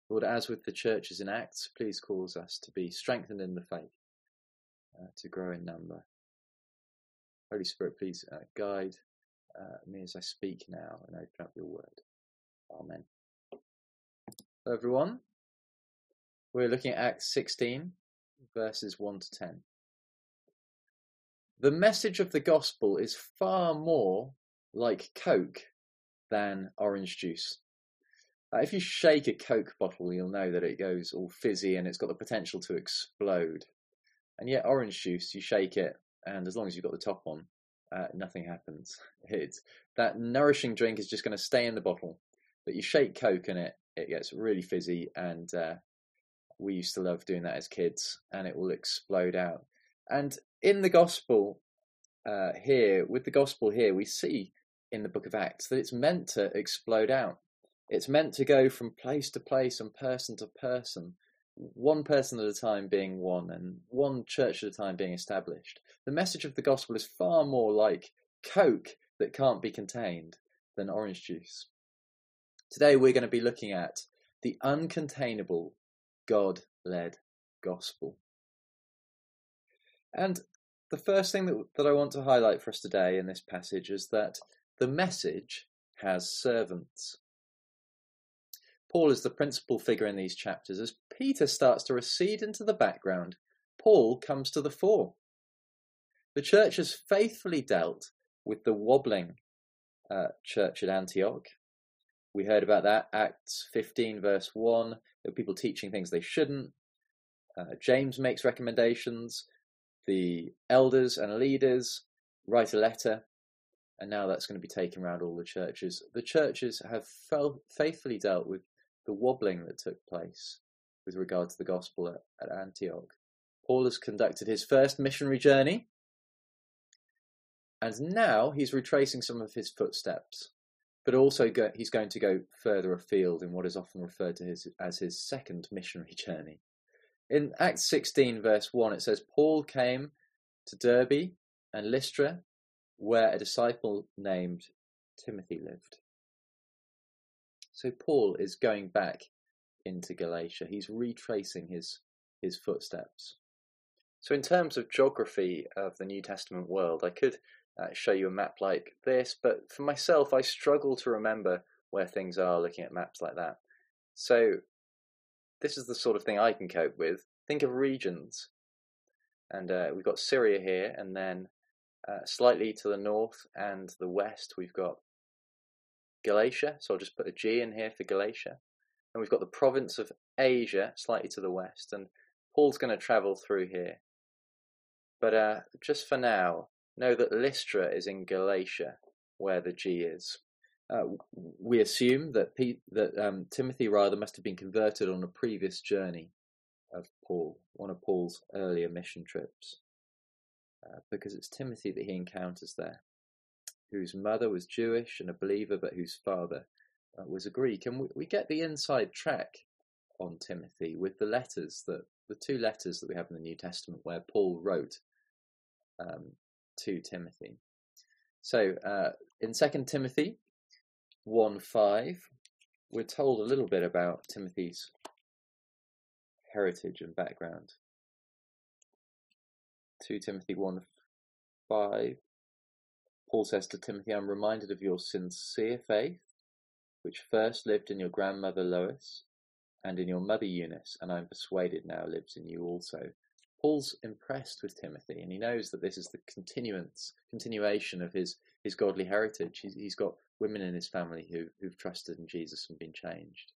Lord, as with the churches in Acts, please cause us to be strengthened in the faith, to grow in number. Holy Spirit, please guide me as I speak now and open up your word. Amen. Hello, everyone. We're looking at Acts 16, verses 1 to 10. The message of the gospel is far more like Coke than orange juice. If you shake a Coke bottle, you'll know that it goes all fizzy and it's got the potential to explode. And yet orange juice, you shake it, and as long as you've got the top on, nothing happens. That nourishing drink is just going to stay in the bottle. But you shake Coke and it gets really fizzy, and we used to love doing that as kids, and it will explode out. And in the gospel here, we see in the book of Acts that it's meant to explode out. It's meant to go from place to place and person to person, one person at a time being one, and one church at a time being established. The message of the gospel is far more like Coke that can't be contained than orange juice. Today we're going to be looking at the uncontainable, God-led gospel. And the first thing that I want to highlight for us today in this passage is that the message has servants. Paul is the principal figure in these chapters. As Peter starts to recede into the background, Paul comes to the fore. The church has faithfully dealt with the wobbling church at Antioch. We heard about that, Acts 15 verse 1, there were people teaching things they shouldn't. James makes recommendations. The elders and leaders write a letter, and now that's going to be taken around all the churches. The churches have faithfully dealt with the wobbling that took place with regard to the gospel at Antioch. Paul has conducted his first missionary journey, and now he's retracing some of his footsteps, but also he's going to go further afield in what is often referred to as his second missionary journey. In Acts 16 verse 1 it says, Paul came to Derbe and Lystra, where a disciple named Timothy lived. So Paul is going back into Galatia. He's retracing his footsteps. So in terms of geography of the New Testament world, I could show you a map like this, but for myself, I struggle to remember where things are looking at maps like that. So this is the sort of thing I can cope with. Think of regions. And we've got Syria here, and then slightly to the north and the west, we've got Galatia, so I'll just put a G in here for Galatia. And we've got the province of Asia, slightly to the west, and Paul's going to travel through here. But just for now, know that Lystra is in Galatia, where the G is. We assume that Timothy must have been converted on a previous journey of Paul, one of Paul's earlier mission trips, because it's Timothy that he encounters there, whose mother was Jewish and a believer, but whose father was a Greek. And we get the inside track on Timothy with the two letters that we have in the New Testament where Paul wrote to Timothy. So in 2 Timothy 1:5, we're told a little bit about Timothy's heritage and background. 2 Timothy 1:5, Paul says to Timothy, I'm reminded of your sincere faith, which first lived in your grandmother Lois and in your mother Eunice, and I'm persuaded now lives in you also. Paul's impressed with Timothy, and he knows that this is the continuation of his godly heritage. He's got women in his family who've trusted in Jesus and been changed.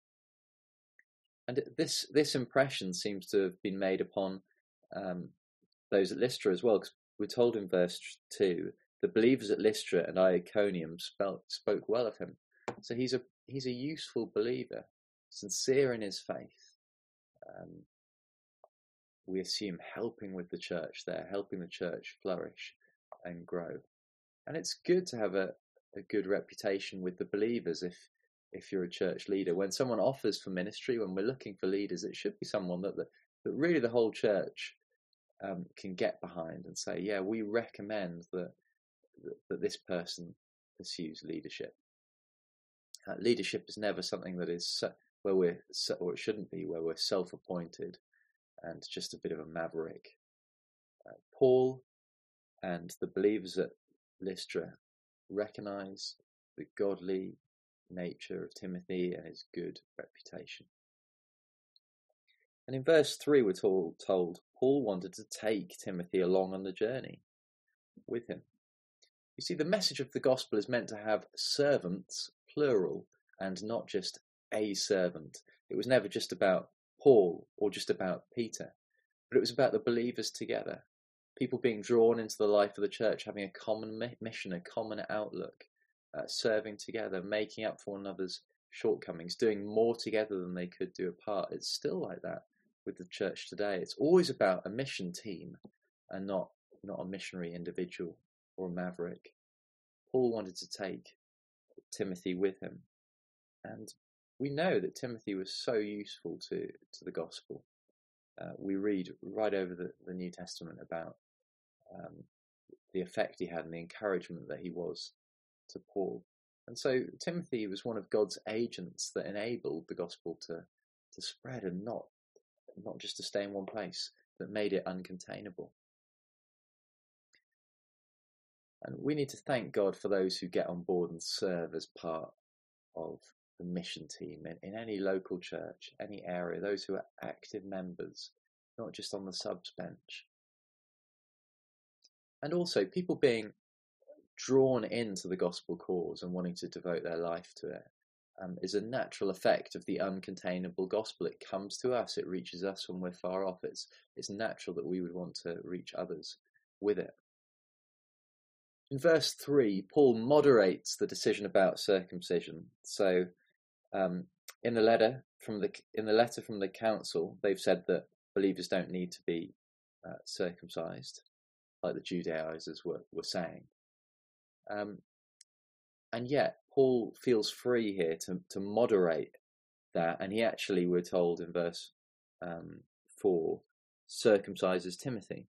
And this impression seems to have been made upon those at Lystra as well, because we're told in verse 2, the believers at Lystra and Iconium spoke well of him. So he's a useful believer, sincere in his faith. We assume helping with the church there, helping the church flourish and grow. And it's good to have a good reputation with the believers if you're a church leader. When someone offers for ministry, when we're looking for leaders, it should be someone that really the whole church can get behind and say, yeah, we recommend that this person pursues leadership. Leadership is never something that is or it shouldn't be, where we're self-appointed and just a bit of a maverick. Paul and the believers at Lystra recognize the godly nature of Timothy and his good reputation. And in verse 3 we're told Paul wanted to take Timothy along on the journey with him. You see, the message of the gospel is meant to have servants, plural, and not just a servant. It was never just about Paul or just about Peter, but it was about the believers together, people being drawn into the life of the church, having a common mission, a common outlook, serving together, making up for one another's shortcomings, doing more together than they could do apart. It's still like that with the church today. It's always about a mission team and not a missionary individual or a maverick. Paul wanted to take Timothy with him, and we know that Timothy was so useful to the gospel. We read right over the New Testament about the effect he had and the encouragement that he was to Paul. And so Timothy was one of God's agents that enabled the gospel to spread, and not just to stay in one place, that made it uncontainable. And we need to thank God for those who get on board and serve as part of the mission team in any local church, any area, those who are active members, not just on the subs bench. And also people being drawn into the gospel cause and wanting to devote their life to it is a natural effect of the uncontainable gospel. It comes to us, it reaches us when we're far off. It's natural that we would want to reach others with it. In verse 3, Paul moderates the decision about circumcision. So in the letter from the council, they've said that believers don't need to be circumcised, like the Judaizers were saying. And yet Paul feels free here to moderate that, and he actually, we're told in verse 4, circumcises Timothy.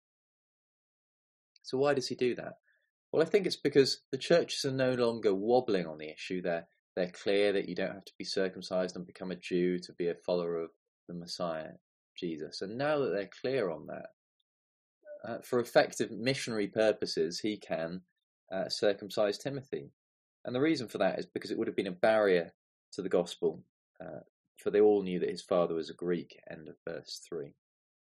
So why does he do that? Well, I think it's because the churches are no longer wobbling on the issue. They're clear that you don't have to be circumcised and become a Jew to be a follower of the Messiah, Jesus. And now that they're clear on that, for effective missionary purposes, he can circumcise Timothy. And the reason for that is because it would have been a barrier to the gospel, for they all knew that his father was a Greek, end of verse 3.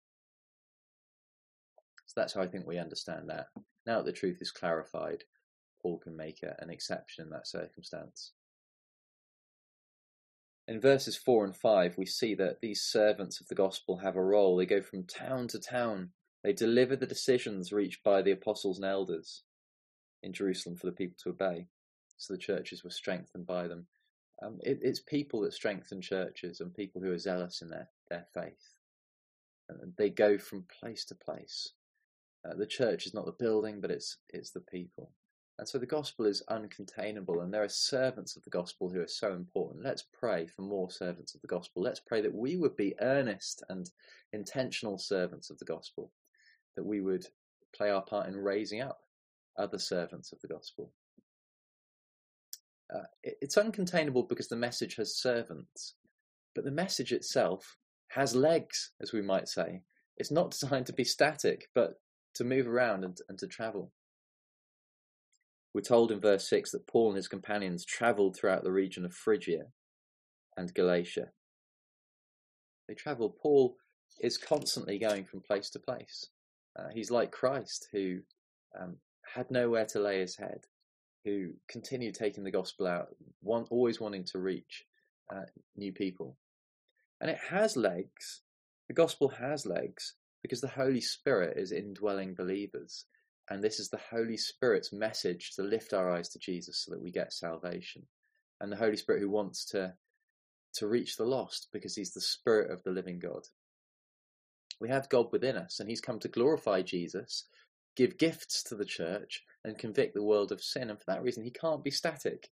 So that's how I think we understand that. Now that the truth is clarified, Paul can make an exception in that circumstance. In verses 4 and 5, we see that these servants of the gospel have a role. They go from town to town. They deliver the decisions reached by the apostles and elders in Jerusalem for the people to obey. So the churches were strengthened by them. It's people that strengthen churches, and people who are zealous in their faith. And they go from place to place. The church is not the building, but it's the people. And so the gospel is uncontainable, and there are servants of the gospel who are so important. Let's pray for more servants of the gospel. Let's pray that we would be earnest and intentional servants of the gospel, that we would play our part in raising up other servants of the gospel. It's uncontainable because the message has servants, but the message itself has legs, as we might say. It's not designed to be static, but to move around and to travel. We're told in verse 6 that Paul and his companions travelled throughout the region of Phrygia and Galatia. They travel. Paul is constantly going from place to place. He's like Christ, who had nowhere to lay his head, who continued taking the gospel out, always wanting to reach new people. And it has legs. The gospel has legs because the Holy Spirit is indwelling believers. And this is the Holy Spirit's message to lift our eyes to Jesus so that we get salvation. And the Holy Spirit who wants to reach the lost because he's the Spirit of the living God. We have God within us, and he's come to glorify Jesus, give gifts to the church, and convict the world of sin. And for that reason, he can't be static.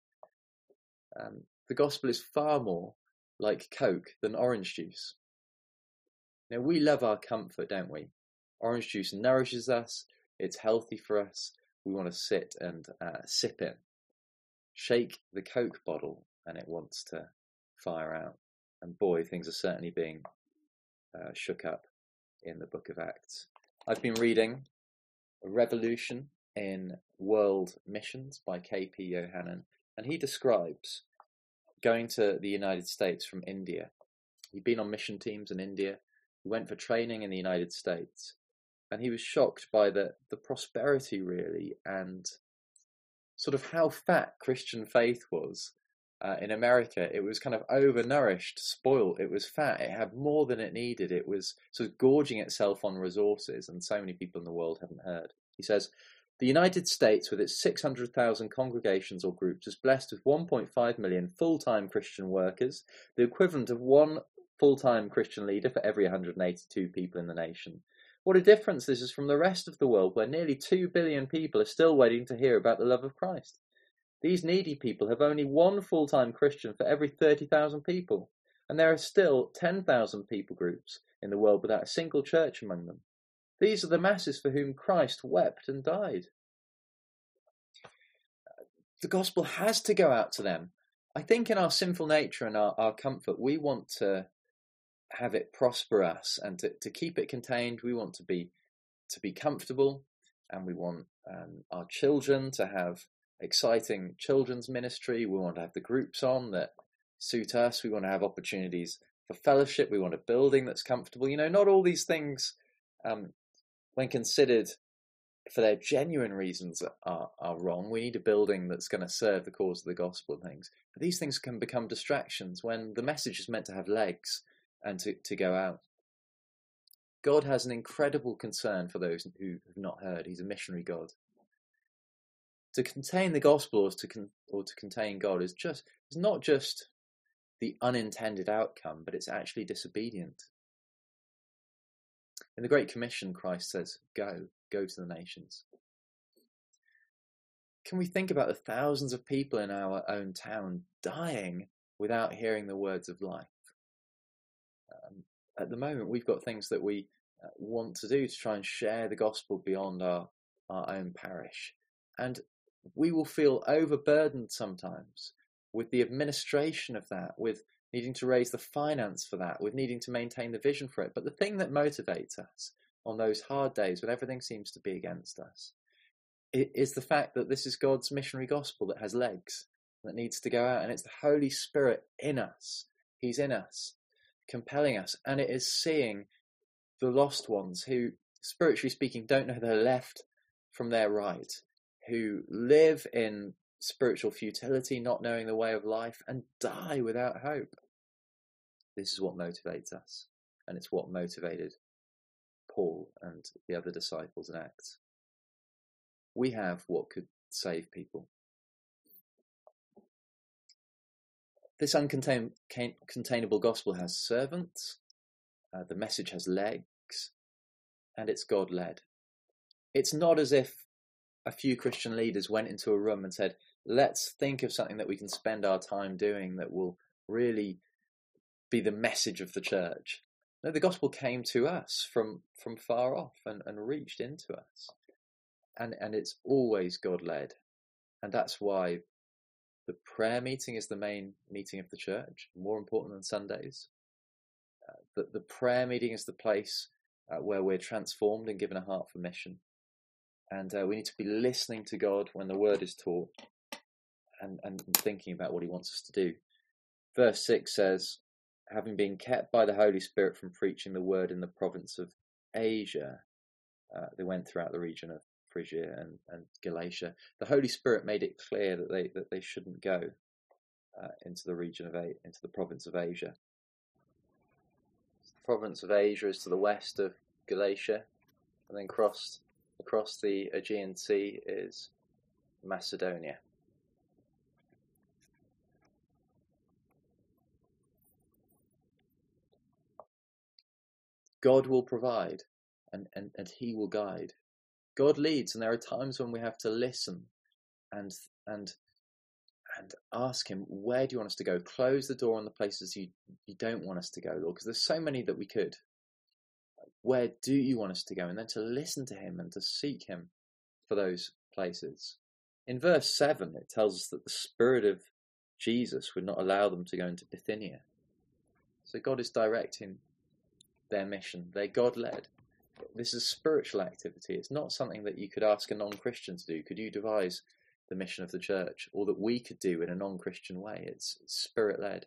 The gospel is far more like Coke than orange juice. Now, we love our comfort, don't we? Orange juice nourishes us. It's healthy for us. We want to sit and sip it. Shake the Coke bottle and it wants to fire out. And boy, things are certainly being shook up in the book of Acts. I've been reading A Revolution in World Missions by K.P. Yohannan, and he describes going to the United States from India. He'd been on mission teams in India. He went for training in the United States, and he was shocked by the prosperity, really, and sort of how fat Christian faith was. In America, it was kind of overnourished, spoiled. It was fat. It had more than it needed. It was sort of gorging itself on resources, and so many people in the world haven't heard. He says, the United States, with its 600,000 congregations or groups, is blessed with 1.5 million full-time Christian workers, the equivalent of one full-time Christian leader for every 182 people in the nation. What a difference this is from the rest of the world, where nearly 2 billion people are still waiting to hear about the love of Christ. These needy people have only one full-time Christian for every 30,000 people, and there are still 10,000 people groups in the world without a single church among them. These are the masses for whom Christ wept and died. The gospel has to go out to them. I think in our sinful nature and our comfort, we want to have it prosper us and to keep it contained. We want to be comfortable, and we want our children to have exciting children's ministry. We want to have the groups on that suit us. We want to have opportunities for fellowship. We want a building that's comfortable. Not all these things, when considered for their genuine reasons, are wrong. We need a building that's going to serve the cause of the gospel and things. But these things can become distractions when the message is meant to have legs and to go out. God has an incredible concern for those who have not heard. He's a missionary God. To contain the gospel or to contain God is not just the unintended outcome, but it's actually disobedient. In the Great Commission, Christ says, go to the nations. Can we think about the thousands of people in our own town dying without hearing the words of life? At the moment, we've got things that we want to do to try and share the gospel beyond our own parish. And we will feel overburdened sometimes with the administration of that, with needing to raise the finance for that, with needing to maintain the vision for it. But the thing that motivates us on those hard days when everything seems to be against us is the fact that this is God's missionary gospel that has legs, that needs to go out, and it's the Holy Spirit in us. He's in us, compelling us, and it is seeing the lost ones who, spiritually speaking, don't know their left from their right, who live in spiritual futility, not knowing the way of life, and die without hope. This is what motivates us, and it's what motivated Paul and the other disciples in Acts. We have what could save people. This uncontainable gospel has servants, the message has legs, and it's God-led. It's not as if a few Christian leaders went into a room and said, let's think of something that we can spend our time doing that will really be the message of the church. No, the gospel came to us from far off and reached into us. And it's always God-led. And that's why the prayer meeting is the main meeting of the church, more important than Sundays. The prayer meeting is the place where we're transformed and given a heart for mission. And we need to be listening to God when the word is taught and thinking about what he wants us to do. Verse 6 says, having been kept by the Holy Spirit from preaching the word in the province of Asia, they went throughout the region of Phrygia and Galatia. The Holy Spirit made it clear that they shouldn't go into the province of Asia. The province of Asia is to the west of Galatia, and then across the Aegean Sea is Macedonia. God will provide and he will guide. God leads, and there are times when we have to listen and ask him, where do you want us to go? Close the door on the places you don't want us to go, Lord, because there's so many that we could. Where do you want us to go? And then to listen to him and to seek him for those places. In verse 7, it tells us that the Spirit of Jesus would not allow them to go into Bithynia. So God is directing their mission. They're God-led. This is spiritual activity. It's not something that you could ask a non-Christian to do. Could you devise the mission of the church, or that we could do in a non-Christian way? It's spirit-led.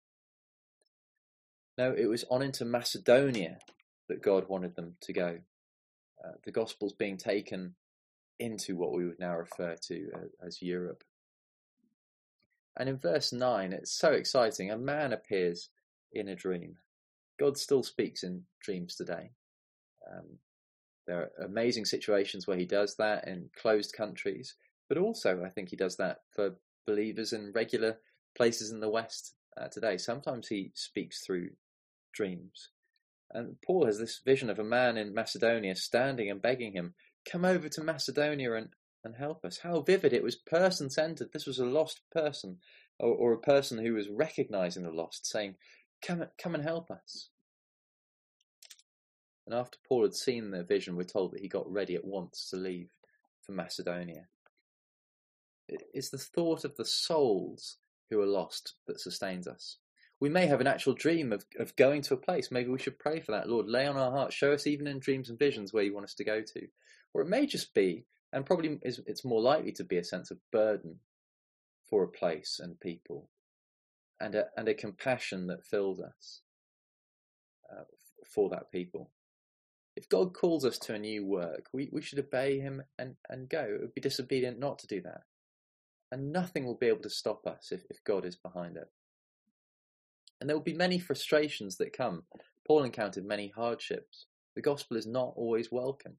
No, it was on into Macedonia that God wanted them to go. The gospel's being taken into what we would now refer to as Europe. And in verse 9, it's so exciting. A man appears in a dream. God still speaks in dreams today. There are amazing situations where he does that in closed countries, but also I think he does that for believers in regular places in the West today. Sometimes he speaks through dreams. And Paul has this vision of a man in Macedonia standing and begging him, come over to Macedonia and help us. How vivid. It was person-centered. This was a lost person, or a person who was recognizing the lost, saying, come and help us. And after Paul had seen the vision, we're told that he got ready at once to leave for Macedonia. It's the thought of the souls who are lost that sustains us. We may have an actual dream of going to a place. Maybe we should pray for that. Lord, lay on our hearts, show us even in dreams and visions where you want us to go to. Or it may just be, and probably it's more likely to be, a sense of burden for a place and people, and a compassion that fills us for that people. If God calls us to a new work, we should obey him and go. It would be disobedient not to do that. And nothing will be able to stop us if God is behind it. And there will be many frustrations that come. Paul encountered many hardships. The gospel is not always welcome.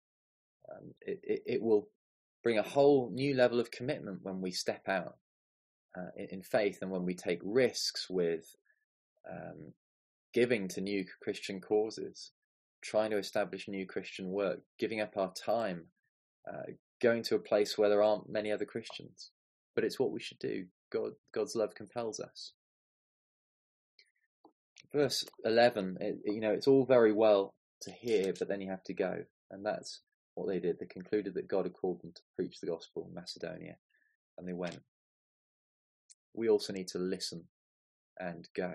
It will bring a whole new level of commitment when we step out in faith, and when we take risks with giving to new Christian causes, trying to establish new Christian work, giving up our time, going to a place where there aren't many other Christians. But it's what we should do. God's love compels us. Verse 11, it's all very well to hear, but then you have to go. And that's what they did. They concluded that God had called them to preach the gospel in Macedonia, and they went. We also need to listen and go.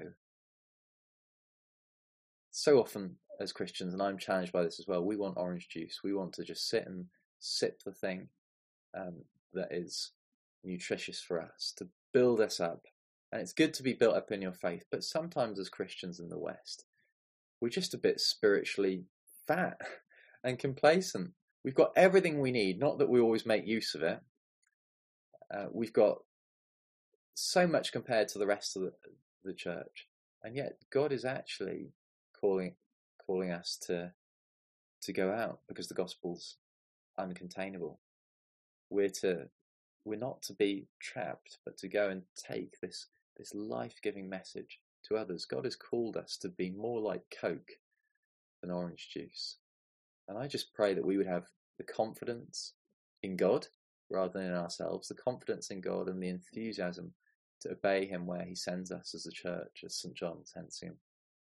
So often as Christians, and I'm challenged by this as well, we want orange juice. We want to just sit and sip the thing that is nutritious for us, to build us up. And it's good to be built up in your faith, but sometimes as Christians in the West, we're just a bit spiritually fat and complacent. We've got everything we need, not that we always make use of it. We've got so much compared to the rest of the church, and yet God is actually calling us to go out, because the gospel's uncontainable. We're not to be trapped, but to go and take this life-giving message to others. God has called us to be more like Coke than orange juice. And I just pray that we would have the confidence in God rather than in ourselves, the confidence in God and the enthusiasm to obey him where he sends us as a church, as St. John sends him.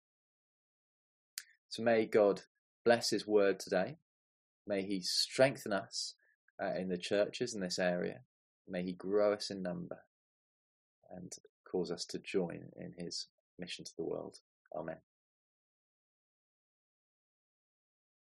So may God bless his word today. May he strengthen us in the churches in this area. May he grow us in number and cause us to join in his mission to the world. Amen.